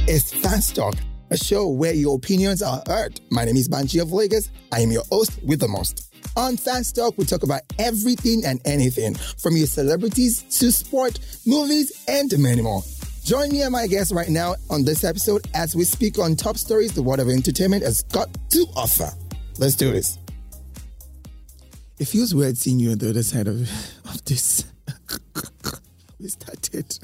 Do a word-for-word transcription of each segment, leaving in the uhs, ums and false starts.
is Fans Talk, a show where your opinions are heard. My name is Banji of Lagos. I am your host with the most. On Fans Talk, we talk about everything and anything, from your celebrities to sport, movies, and many more. Join me and my guests right now on this episode as we speak on top stories the world of entertainment has got to offer. Let's do this. It feels weird seeing you on the other side of, of this. We started.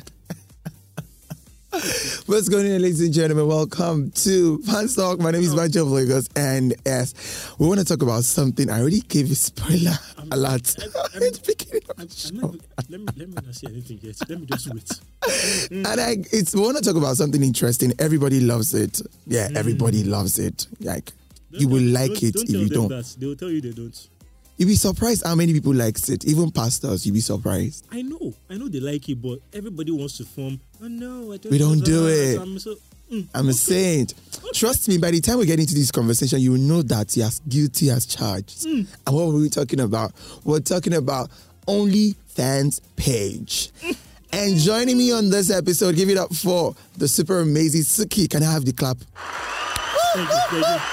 What's going on, ladies and gentlemen? Welcome to Fans Talk. My name is Banji of Lagos, and yes, we want to talk about something. I already gave a spoiler um, a lot. I, I, I, I'm, I'm not, let me let me not say anything yet. Let me just wait. Mm. And I, it's we want to talk about something interesting. Everybody loves it. Yeah, mm. everybody loves it. Like don't, you will like it if you don't. That. They will tell you they don't. You'll be surprised how many people likes it. Even pastors, you'll be surprised. I know. I know they like it, but everybody wants to form, oh no, I don't We don't do it. I'm, so, mm, I'm okay. a saint. Okay. Trust me, by the time we get into this conversation, you will know that you're guilty as charged. Mm. And what were we talking about? We're talking about OnlyFans page. And joining me on this episode, give it up for the super amazing Suki. Can I have the clap? Thank you, thank you.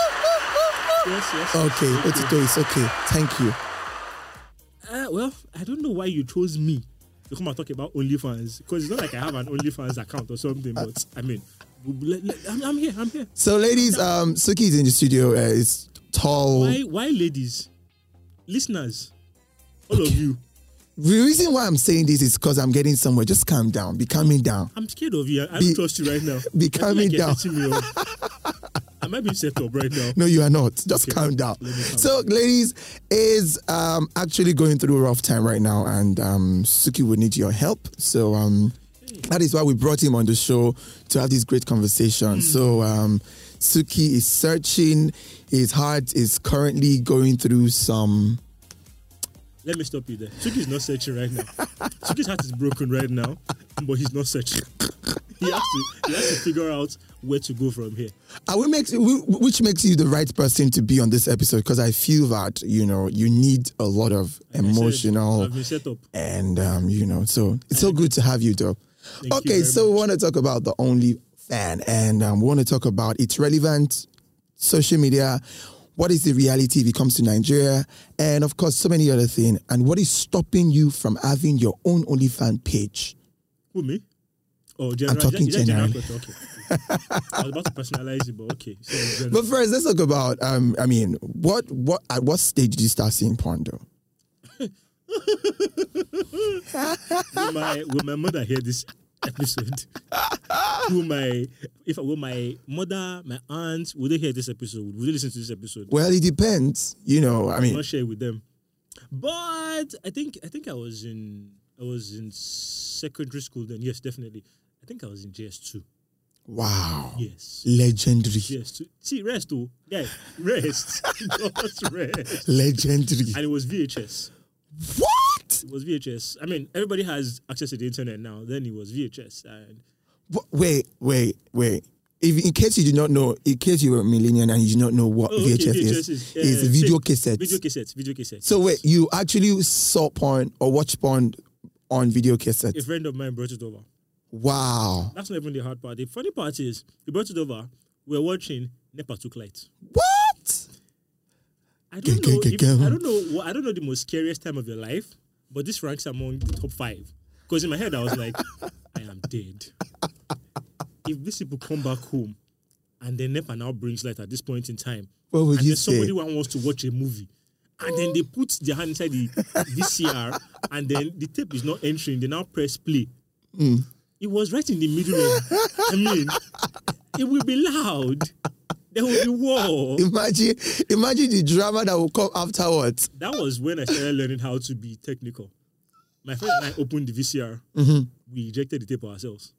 Yes, yes. Okay, Thank Otito, it's okay. Thank you. Uh, well, I don't know why you chose me to come and talk about OnlyFans, because it's not like I have an OnlyFans account or something, but I mean, I'm, I'm here, I'm here. So, ladies, um, Suki is in the studio. Uh, it's tall. Why, why, ladies? Listeners, all okay. of you. The reason why I'm saying this is because I'm getting somewhere. Just calm down. Be calming down. I'm scared of you. I be, don't trust you right now. Be calming like down. Am I being set up right now? No, you are not. Just okay. calm down. Calm so, down. Ladies, is um, actually going through a rough time right now, and um, Suki would need your help. So um, hey. that is why we brought him on the show to have this great conversation. Mm. So um, Suki is searching. His heart is currently going through some... Let me stop you there. Suki is not searching right now. Suki's heart is broken right now, but he's not searching. He has to, he has to figure out where to go from here. Uh, we makes, we, which makes you the right person to be on this episode, because I feel that, you know, you need a lot of like emotional... Said, I've been set up. And, um, you know, so it's so good to have you, though. Thank okay, you so much. we want to talk about the OnlyFans, and um, we want to talk about its relevant social media. What is the reality if it comes to Nigeria? And, of course, so many other things. And what is stopping you from having your own OnlyFans page? Who, me? Oh, I'm talking generally. Okay. I was about to personalize it, but okay. So but first, let's talk about, um, I mean, what, what, at what stage did you start seeing porn, though? will, my, will my mother hear this episode? Will my if will my mother, my aunt, would they hear this episode? Would they listen to this episode? Well, it depends. You know, I mean, I'm not share it with them. But I think I think I was in I was in secondary school then. Yes, definitely. I think I was in J S two. Wow. Yes. Legendary. J S two. See, rest too. Yeah, rest. Just rest. Legendary. And it was V H S. What? It was V H S. I mean, everybody has access to the internet now. Then it was V H S. And wait, wait, wait. If, in case you do not know, in case you were a millennial and you do not know what oh, okay, V H S, V H S is, is, uh, is video cassette. Video cassette. Video cassette. So wait, you actually saw porn or watched porn on video cassette? A friend of mine brought it over. Wow. That's not even the hard part. The funny part is, he brought it over. We were watching NEPA Took Light. What? I don't know. If, I don't know. I don't know the most scariest time of your life, but this ranks among the top five. Because in my head, I was like, I am dead. If these people come back home and then NEPA now brings light at this point in time, what would and you then say? Somebody wants to watch a movie, and then they put their hand inside the V C R, and then the tape is not entering, they now press play. Mm. It was right in the middle of, I mean, it will be loud. There will be war. Imagine, imagine the drama that will come afterwards. That was when I started learning how to be technical. My friend and I opened the V C R. Mm-hmm. We ejected the tape ourselves.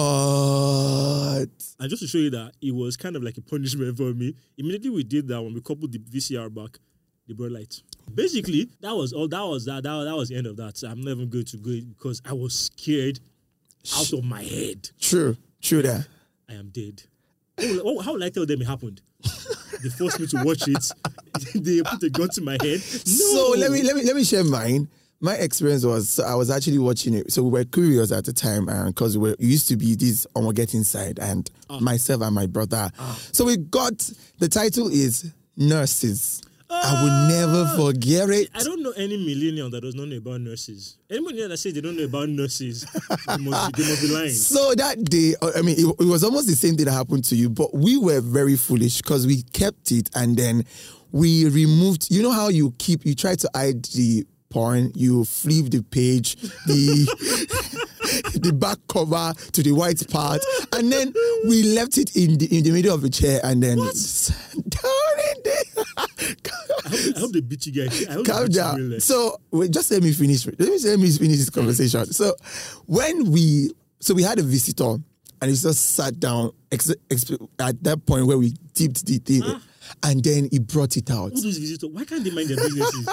What? And just to show you that it was kind of like a punishment for me, immediately we did that when we coupled the V C R back, they brought light. Basically, that was all. That was that. That, that was the end of that. So I'm never going to go because I was scared out of my head. True. True that. I am dead. Oh, how will I tell them it happened? They forced me to watch it. They put a gun to my head. No. So let me let me let me share mine. my experience was, so I was actually watching it. So we were curious at the time because we, we used to be this on Get Inside and oh. myself and my brother. Oh. So we got, the title is Nurses. Uh, I will never forget it. I don't know any millennial that does not know about nurses. Anybody that says they don't know about nurses, they, must be, they must be lying. So that day, I mean, it, it was almost the same thing that happened to you, but we were very foolish because we kept it and then we removed, you know how you keep, you try to hide the porn, you flip the page, the the back cover to the white part, and then we left it in the in the middle of the chair and then what? down in there. I hope, I hope they beat you guys. I hope Calm down. Really. So wait, just let me finish. Let me let me finish this conversation. So when we so we had a visitor and he just sat down ex, ex, at that point where we dipped the thing, ah. and then he brought it out. Who those visitors? Why can't they mind their businesses?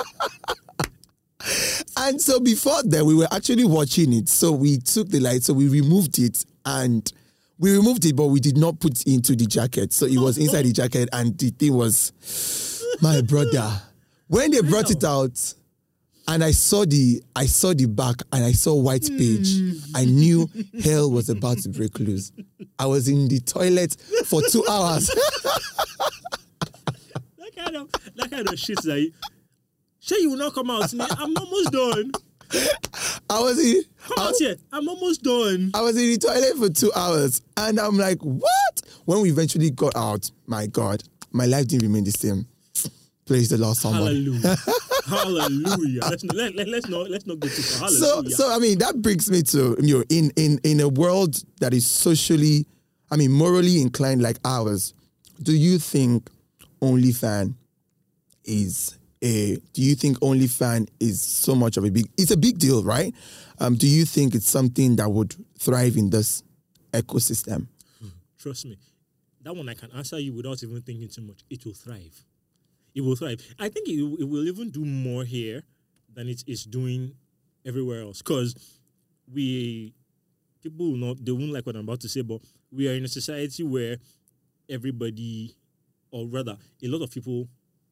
And so before that, we were actually watching it. So we took the light, so we removed it, and we removed it, but we did not put it into the jacket. So it was inside the jacket, and the thing was, my brother. When they brought it out, and I saw the, I saw the back, and I saw white page, I knew hell was about to break loose. I was in the toilet for two hours. that kind of, that kind of shit that. You, Sure, you will not come out. I'm almost done. I was in. Come out here. I'm almost done. I was in the toilet for two hours, and I'm like, "What?" When we eventually got out, my God, my life didn't remain the same. Praise the Lord, someone. Hallelujah. Hallelujah. Let's not, let, let, let's not let's not go too far. Hallelujah. So, so I mean, that brings me to you know, in in in a world that is socially, I mean, morally inclined like ours. Do you think OnlyFans is A, do you think OnlyFans is so much of a big, it's a big deal, right? Um, do you think it's something that would thrive in this ecosystem? Trust me, that one I can answer you without even thinking too much. It will thrive. It will thrive. I think it, it will even do more here than it is doing everywhere else. Because we, people will not, they won't like what I'm about to say, but we are in a society where everybody, or rather, a lot of people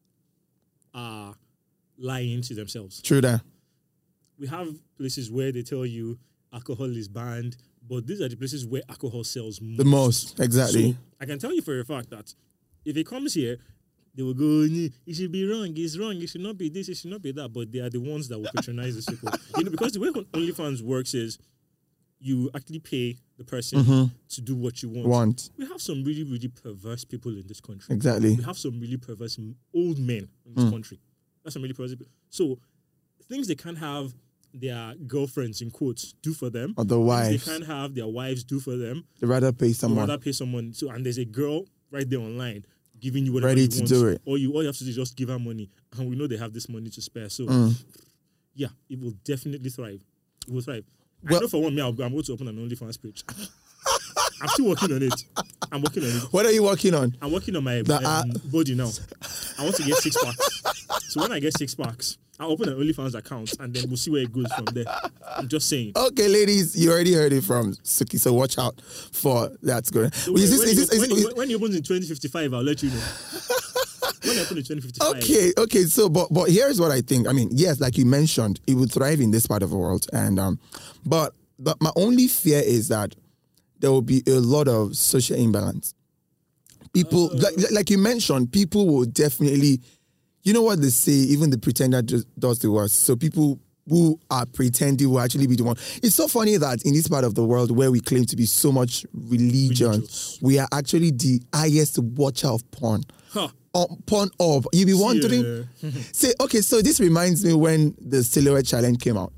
are lying to themselves. True that. We have places where they tell you alcohol is banned, but these are the places where alcohol sells most. The most, exactly. So I can tell you for a fact that if it comes here, they will go, it should be wrong, it's wrong, it should not be this, it should not be that, but they are the ones that will patronize these people. You know, because the way OnlyFans works is you actually pay the person mm-hmm. to do what you want. want. We have some really, really perverse people in this country. Exactly. We have some really perverse old men in this mm. country. That's some really perverse people. So, things they can't have their girlfriends, in quotes, do for them. Or the wives. They can't have their wives do for them. They rather pay someone. They rather pay someone. So, and there's a girl right there online giving you whatever Ready you to want. do it. All you, all you have to do is just give her money. And we know they have this money to spare. So, mm. yeah, it will definitely thrive. It will thrive. Well, I know for one, me, I'm going to open an OnlyFans page. I'm still working on it. I'm working on it. What are you working on? I'm working on my um, uh, body now. I want to get six packs. So when I get six packs, I'll open an OnlyFans account and then we'll see where it goes from there. I'm just saying. Okay, ladies, you already heard it from Suki, so watch out for that's good. So when, when, this, when, when, when you open in twenty fifty-five, I'll let you know. When I put in twenty fifty-five. Okay, okay. So, but but here's what I think. I mean, yes, like you mentioned, it would thrive in this part of the world, and um, but but my only fear is that there will be a lot of social imbalance. People, uh, like like you mentioned, people will definitely, you know what they say, even the pretender just does the worst. So people who are pretending will actually be the one. It's so funny that in this part of the world where we claim to be so much religion, religious. We are actually the highest watcher of porn. Huh. On Pornhub. You be wondering, yeah. say, okay, so this reminds me when the Silhouette Challenge came out.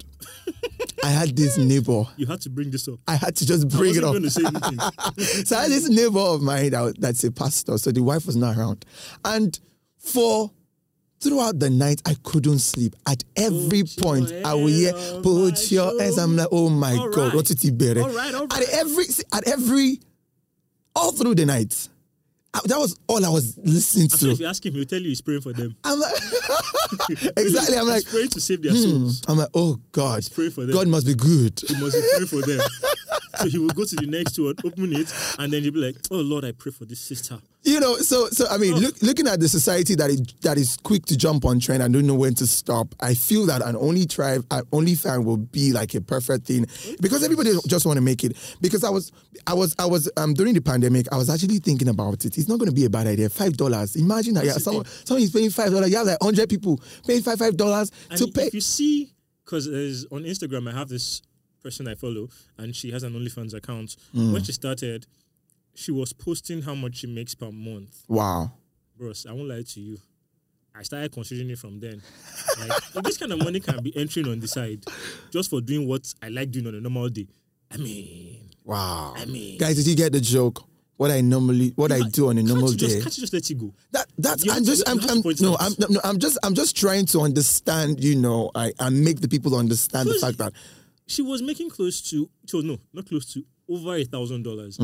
I had this neighbor. You had to bring this up. I had to just bring I it up. Going to say anything. So I had this neighbor of mine that, that's a pastor, so the wife was not around. And for throughout the night, I couldn't sleep. At every put point, I would hear, put your hands. I'm like, oh my all God, right. What did he bear? All right, all right. At every, at every, all through the night. That was all I was listening to. So if you ask him, he'll tell you he's praying for them. I'm like, exactly. I'm like, he's praying to save their hmm. souls. I'm like, oh God, he's praying for them. God must be good. He must be praying for them. So he will go to the next one, open it, and then he'll be like, "Oh Lord, I pray for this sister." You know, so so I mean, oh. look, looking at the society that is that is quick to jump on trend and don't know when to stop, I feel that an only tribe, an only fan will be like a perfect thing because everybody just want to make it. Because I was, I was, I was um during the pandemic, I was actually thinking about it. It's not going to be a bad idea. Five dollars. Imagine that yeah, someone someone is paying five dollars. You have like hundred people paying five five dollars to pay. If you see, because on Instagram I have this person I follow, and she has an OnlyFans account. Mm. When she started, she was posting how much she makes per month. Wow. Bros, I won't lie to you. I started considering it from then. Like, if this kind of money can be entering on the side just for doing what I like doing on a normal day. I mean. Wow. I mean. Guys, did you get the joke? What I normally, what I do on a normal can't day. Just, can't you just let it go? That that's. You I'm just. to, I'm. I'm no. I'm. No. I'm just. I'm just trying to understand. You know. I and make the people understand the fact that she was making close to. So no, not close to over a thousand dollars.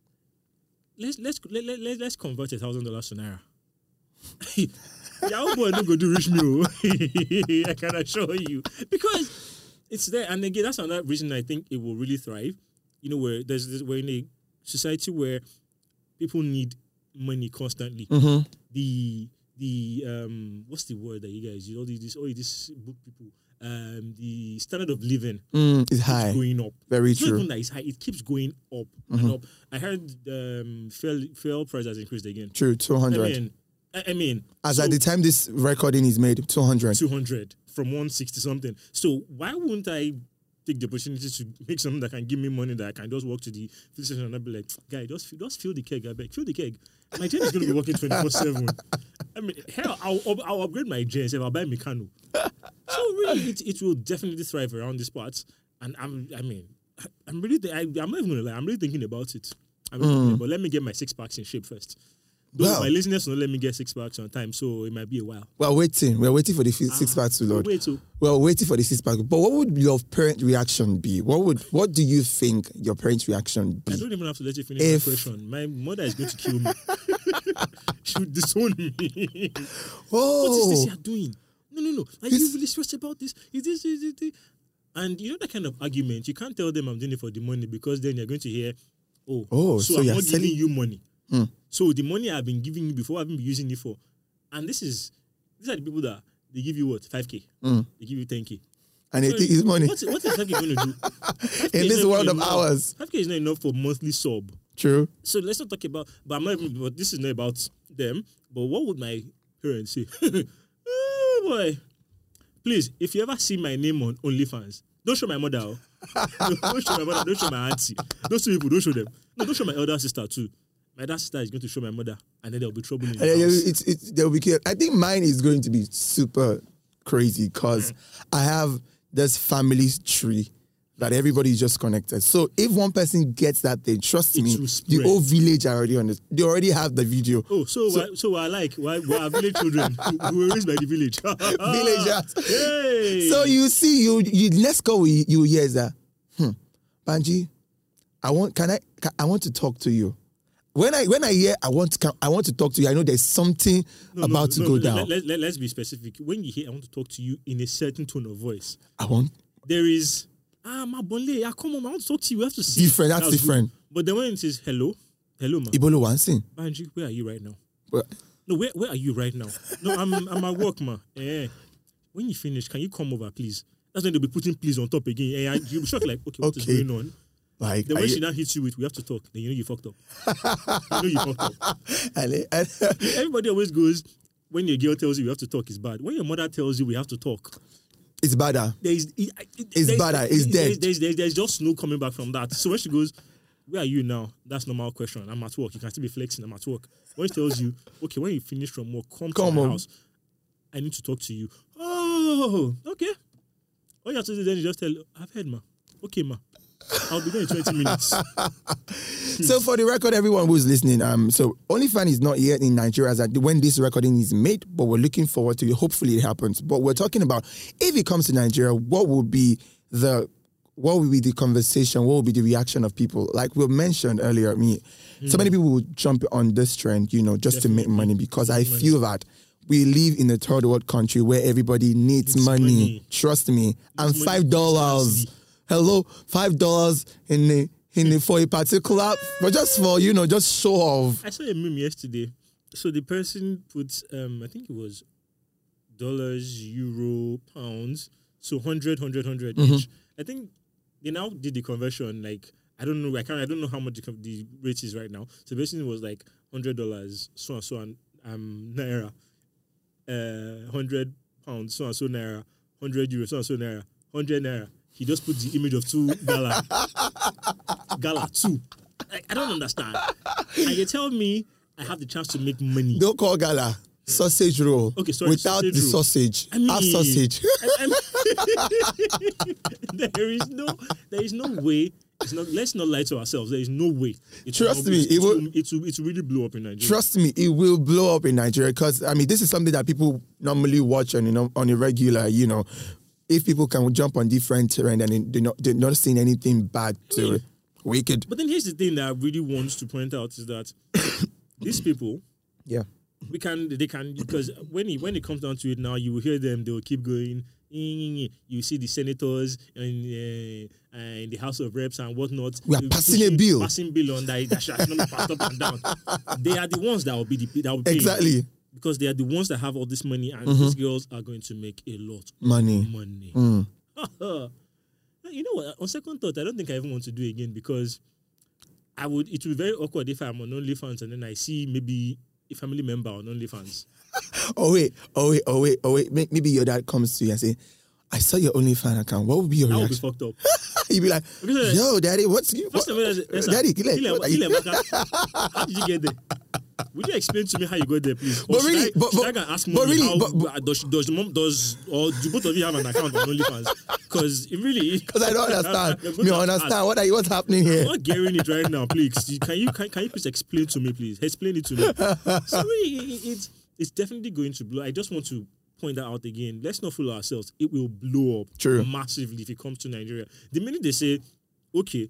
Let's let's let, let, let's convert a thousand dollars to naira. Y'all boy not go do rich meal. I can assure you, because it's there, and again that's another reason I think it will really thrive. You know, where there's this, we're in a society where people need money constantly. Mm-hmm. The the um what's the word that you guys use? All these this all these book people. Um, the standard of living mm, is high, going up. Very it's true. Not even that it's high; it keeps going up mm-hmm. and up. I heard um, fuel fuel price has increased again. True, two hundred. I mean, I, I mean, as so at the time this recording is made, two hundred. Two hundred from one sixty something. So why wouldn't I take the opportunity to make something that can give me money that I can just walk to the fill station and I'll be like, guy, just just fill the keg, I beg, fill the keg. My gen is going to be working twenty-four seven. I mean, hell, I'll, I'll upgrade my gen, so I'll buy Meccano. So really, it, it will definitely thrive around this part. And I'm, I mean, I'm really, th- I, I'm not even going to lie, I'm really thinking about it. I'm really mm. thinking, but let me get my six packs in shape first. Though well, my listeners will not let me get six packs on time, so it might be a while. We're waiting. We're waiting for the f- ah, six packs to load. Wait to. We're waiting for the six packs. But what would your parent reaction be? What would what do you think your parents' reaction be? I don't even have to let you finish if... the question. My mother is going to kill me. She would disown me. Oh. What is this you're doing? No, no, no. Are you really stressed about this? Is this, is this, this? And you know that kind of argument, you can't tell them I'm doing it for the money because then you're going to hear, oh, oh so, so I'm you're not selling... giving you money. Hmm. So the money I've been giving you before, I've been using it for. And this is, these are the people that, they give you what? five K. Mm. They give you ten K. And so they think it's money. What's, what is five K going to do? In this world of enough. ours. five K is not enough for monthly sub. True. So let's not talk about, but I'm not even, but this is not about them. But what would my parents say? Oh boy. Please, if you ever see my name on OnlyFans, don't show my mother. Oh. Don't show my mother, don't show my auntie. Those two people, don't show them. No, don't show my elder sister too. My elder sister is going to show my mother, and then there'll be trouble in the yeah, house. It's, it's, there'll be chaos. I think mine is going to be super crazy because mm. I have this family tree that everybody is just connected. So if one person gets that thing, trust it me, the whole village are already on it. They already have the video. Oh, so so, we're, so we're like, we're, we're village children who were raised by the village. Villagers. Hey. So you see, you, you let's go with you here is that, hmm, Banji, I want, can I, can, I want to talk to you. When I when I hear I want to come, I want to talk to you, I know there's something no, about no, to no, go no, down. Let, let, let, let's be specific. When you hear I want to talk to you in a certain tone of voice, I want. There is ah my bonle, ah come on, I want to talk to you. We have to see. Different. That's, that's different. Good. But then when it says hello, hello, man. Ibolo Wansin. Banji, where are you right now? Where? No, where where are you right now? No, I'm I'm at work, man. Eh, when you finish, can you come over, please? That's when they'll be putting please on top again. Eh, you'll be shocked, like, okay, what okay. is going on? Like, then when she now hits you with, we have to talk, then you know you fucked up. You know you fucked up. Everybody always goes, when your girl tells you we have to talk, it's bad. When your mother tells you we have to talk, it's badder. There's, it, it, it's there's, badder. It's dead. There's, there's, there's, there's just no coming back from that. So when she goes, where are you now? That's normal question. I'm at work. You can still be flexing. I'm at work. When she tells you, okay, when you finish from work, come, come to my house. I need to talk to you. Oh, okay. All you have to do then is just tell, I've heard, ma. Okay, ma. I'll be there in twenty minutes. So for the record, everyone who's listening, um, so OnlyFans is not yet in Nigeria as at when this recording is made, but we're looking forward to it. Hopefully it happens. But we're talking about if it comes to Nigeria, what will be the what will be the conversation? What will be the reaction of people? Like we mentioned earlier, me, mm. so many people will jump on this trend, you know, just Definitely. to make money because I money. feel that we live in a third world country where everybody needs money. money. Trust me. It's and five dollars. Hello, five dollars in the in the, for a particular, but just for, you know, just show off. I saw a meme yesterday. So the person puts, um, I think it was dollars, euro, pounds, so one hundred, one hundred, one hundred mm-hmm. each. I think they now did the conversion, like, I don't know, I can't, I don't know how much the, the rate is right now. So basically it was like one hundred dollars, so and so, and um, naira, uh, one hundred pounds, so and so naira, one hundred euros, so and so naira, one hundred naira. He just put the image of two gala. Gala, two. I, I don't understand. And you tell me I have the chance to make money. Don't call gala. Sausage roll. Okay, sorry. Without sausage the roll. sausage. I mean, Half sausage. I, there is no there is no way. It's not, let's not lie to ourselves. There is no way. It Trust will, me, it, it will, will, it will it will really blow up in Nigeria. Trust me, it will blow up in Nigeria because I mean this is something that people normally watch on, you know, on a regular, you know. If people can jump on different terrain and they're not, they're not seeing anything bad to yeah. it, wicked. But then here's the thing that I really want to point out is that these people, yeah, we can they can because when it when it comes down to it now, you will hear them. They will keep going. You see the senators in, uh, in the House of Reps and whatnot. We are passing a bill, passing bill on that that should not be passed up and down. They are the ones that will be the that will pay. Exactly. Because they are the ones that have all this money, and mm-hmm. these girls are going to make a lot of money. money. Mm. You know what? On second thought, I don't think I even want to do it again because I would. It would be very awkward if I'm on OnlyFans and then I see maybe a family member on OnlyFans. oh wait! Oh wait! Oh wait! Oh wait! Maybe your dad comes to you and say, "I saw your OnlyFans account. What would be your that reaction?" That would be fucked up. You'd be like, "Yo, daddy, what's you? First of all, yes, daddy, kill it. How did you get there? Would you explain to me how you got there, please? Or but really, I, but, but, I can ask but really, how, but, but, does, does the mom does or do both of you have an account on OnlyFans? Because it really, because I don't understand. Me understand ask, what are you, what's happening here? I'm not getting it right now, please. Can you can, can you please explain to me, please? Explain it to me. So really, it, it's it's definitely going to blow. I just want to point that out again. Let's not fool ourselves. It will blow up True. massively if it comes to Nigeria. The minute they say, okay,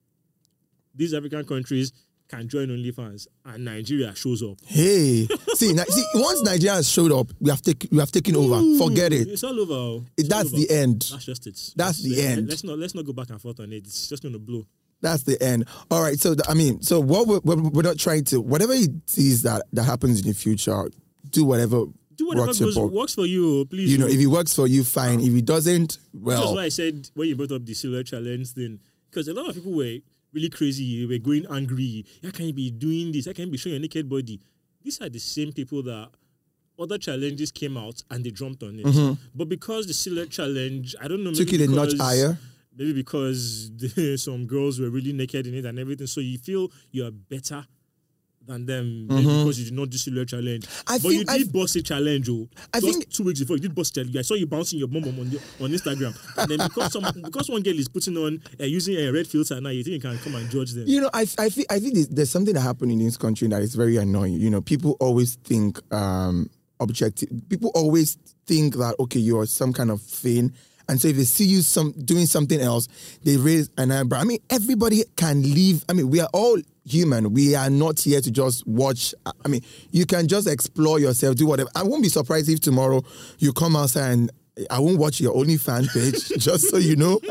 these African countries can join OnlyFans and Nigeria shows up. Hey, see, na- see, once Nigeria has showed up, we have taken, we have taken over. Ooh, Forget it. It's all over. It's it, that's all over. the end. That's just it. That's, that's the end. Let's not let's not go back and forth on it. It's just going to blow. That's the end. All right. So the, I mean, so what we're, we're not trying to whatever it is that that happens in the future, do whatever. Do whatever works, goes, works for you, please. You know, if it works for you, fine. If it doesn't, well. That's why I said when you brought up the silhouette challenge thing, because a lot of people were really crazy. They were going angry. How can you be doing this? How can you be showing your naked body? These are the same people that other challenges came out and they jumped on it. Mm-hmm. But because the silhouette challenge, I don't know, maybe took it a notch higher. Maybe because the, some girls were really naked in it and everything, so you feel you are better than them mm-hmm. because you did not do silhouette challenge. I but think you did boss a challenge, oh. I Just think two weeks before you did boss challenge. I saw you bouncing your mom on the, on Instagram, and then because some because one girl is putting on uh, using a red filter now, you think you can come and judge them. You know, I I think I think there's, there's something that happened in this country that is very annoying. You know, people always think um, objective. People always think that okay, you're some kind of thing. And so if they see you some doing something else, they raise an eyebrow. I mean, everybody can live. I mean, we are all human. We are not here to just watch. I mean, you can just explore yourself, do whatever. I won't be surprised if tomorrow you come outside and I won't watch your OnlyFans page, just so you know.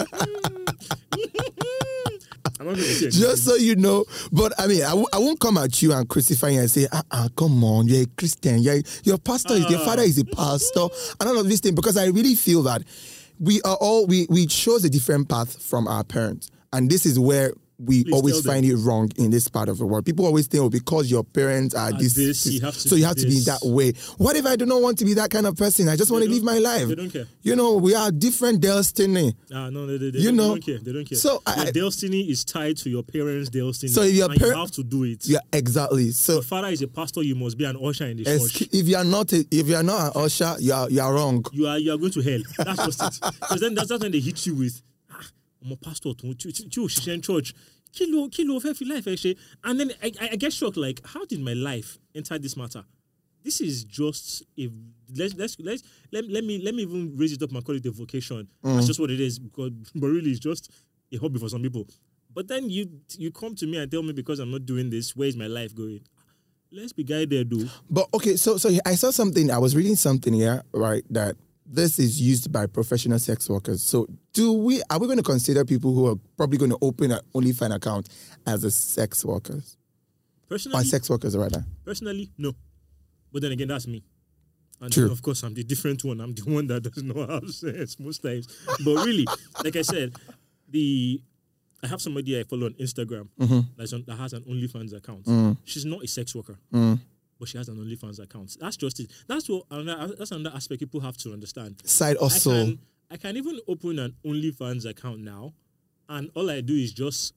I'm not say just so you know. But I mean, I, w- I won't come at you and crucify you and say, ah, uh-uh, come on, you're a Christian. You're, your pastor, uh. is, your father is a pastor. And all of these things, because I really feel that we are all, we, we chose a different path from our parents. And this is where we Please always find it wrong in this part of the world. People always think, oh, because your parents are this, this, this you have so you have this. to be that way. What if I do not want to be that kind of person? I just they want to live my life. They don't care. You know, we are different destiny. Ah, no, they, they, they, you don't, know? they don't care. They don't care. So your I, destiny is tied to your parents' destiny. So if your and par- you have to do it. Yeah, exactly. So your father is a pastor. You must be an usher in the es- church. If you are not, a, if you are not an usher, you are you are wrong. You are you are going to hell. That's just it. Because then that's, that's when they hit you with, ah, I'm a pastor to to church. Kilo, kilo, life, actually. And then I, I get shocked, like, how did my life enter this matter? This is just a let's let's let's let, let me let me even raise it up and call it a vocation. Mm. That's just what it is, because but really it's just a hobby for some people. But then you you come to me and tell me because I'm not doing this, where is my life going? Let's be guided, dude. But okay, so so I saw something, I was reading something here, right, that this is used by professional sex workers. So do we, are we going to consider people who are probably going to open an OnlyFans account as a sex workers? Personally? Or sex workers, rather. Personally, no. But then again, that's me. And True. Then, of course, I'm the different one. I'm the one that doesn't know how to sex most times. But really, like I said, the I have somebody I follow on Instagram mm-hmm. that's on, that has an OnlyFans account. Mm. She's not a sex worker. Mm. But she has an OnlyFans account. That's just it. That's what another, that's another aspect people have to understand. Side hustle. I can, I can even open an OnlyFans account now, and all I do is just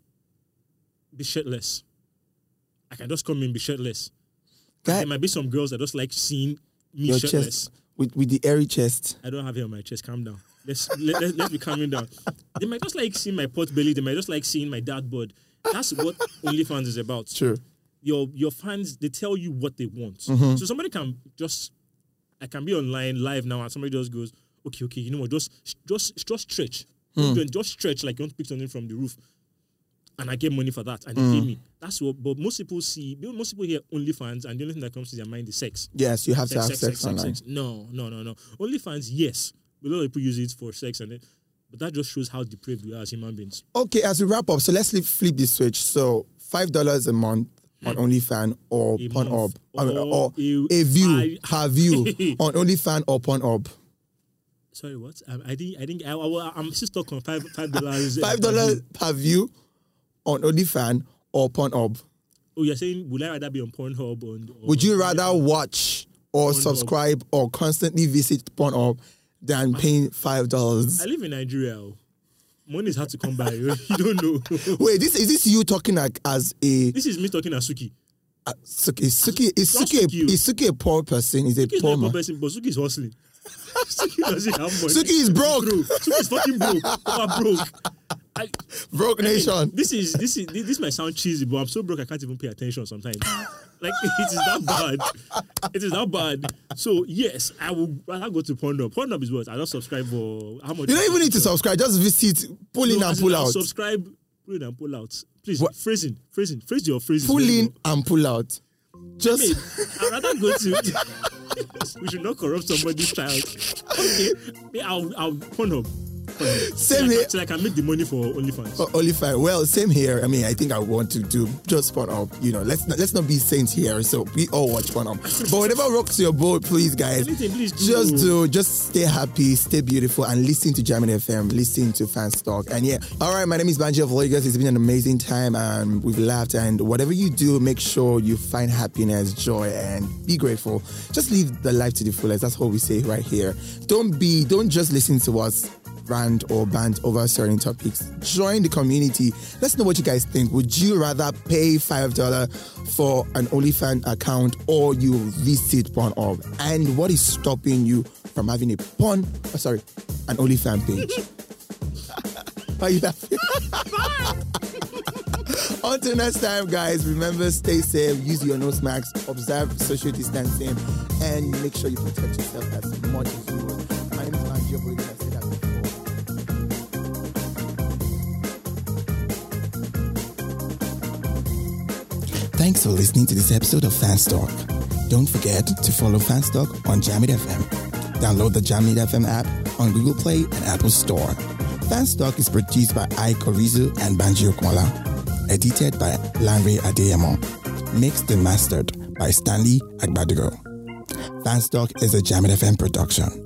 be shirtless. I can just come in, be shirtless. That, there might be some girls that just like seeing me your shirtless. Chest, with, with the airy chest. I don't have hair on my chest. Calm down. Let's let, let, let's be calming down. They might just like seeing my pot belly. They might just like seeing my dad bod. That's what OnlyFans is about. True. Your your fans, they tell you what they want. Mm-hmm. So somebody can just, I can be online live now, and somebody just goes, okay, okay, you know what? Just just just stretch, mm. just stretch like you want to pick something from the roof, and I get money for that, and they mm. pay me. That's what. But most people see, most people hear OnlyFans, and the only thing that comes to their mind is sex. Yes, you have sex, to have sex, sex, sex online. Sex, sex. No, no, no, no. OnlyFans, yes, a lot of people use it for sex, and it, but that just shows how depraved we are as human beings. Okay, as we wrap up, so let's flip the switch. So five dollars a month on OnlyFans or Pornhub, or, or, or a, a view, I, her view on OnlyFans or Pornhub. Sorry, what? I, I think I think I, I, I'm still stuck on five five dollars. Five dollars per view on OnlyFans or Pornhub. Oh, you're saying would I rather be on Pornhub or? or would you rather watch or Pornhub. Subscribe or constantly visit Pornhub than paying five dollars? I live in Nigeria. Money is hard to come by. You don't know. Wait, this is this you talking like as a? This is me talking as Suki. Uh, Suki, is Suki, is Suki, Suki, a, is Suki a poor person? Is a Suki poor is not a man? poor person, but Suki is hustling. Suki doesn't have money. Suki is broke. Suki is fucking broke. I'm broke. I, broke nation. I mean, this is this is this might sound cheesy, but I'm so broke I can't even pay attention sometimes. Like it is that bad. It is that bad. So yes, I will rather go to Pornhub. Pornhub is what I don't subscribe for how much. You don't even need to subscribe. Just visit, pull in no, and pull out. Subscribe, pull in and pull out. Please, what? phrasing, phrasing, phrase your phrases. Pull in and pull out. Just. I mean, I'd rather go to. We should not corrupt somebody's child. Okay, I'll I'll Pornhub. Same so here. I, so I can make the money for OnlyFans. Oh, OnlyFans. Well, same here. I mean, I think I want to do just Pornhub. You know, let's not, let's not be saints here. So we all watch Pornhub. But whatever rocks your boat, please, guys. Anything, please do. Just do. Just stay happy, stay beautiful, and listen to Jammin F M. Listen to Fans Talk. And yeah, all right. My name is Banji of Lagos. It's been an amazing time, and we've laughed. And whatever you do, make sure you find happiness, joy, and be grateful. Just live the life to the fullest. That's what we say right here. Don't be. Don't just listen to us rant or bant over certain topics. Join the community. Let's know what you guys think. Would you rather pay five dollars for an OnlyFans account or you visit Pornhub? And what is stopping you from having a porn, oh, sorry, an OnlyFans page? Why are you laughing? Until next time, guys, remember, stay safe, use your nose masks, observe social distancing, and make sure you protect yourself as much as you would. My name is Banji of Lagos. Thanks for listening to this episode of Fans Talk. Don't forget to follow Fans Talk on Jamit F M. Download the Jamit F M app on Google Play and Apple Store. Fans Talk is produced by I Korizu and Banji Okwala. Edited by Lanre Adeyemo. Mixed and mastered by Stanley Agbadugo. Fans Talk is a Jamit F M production.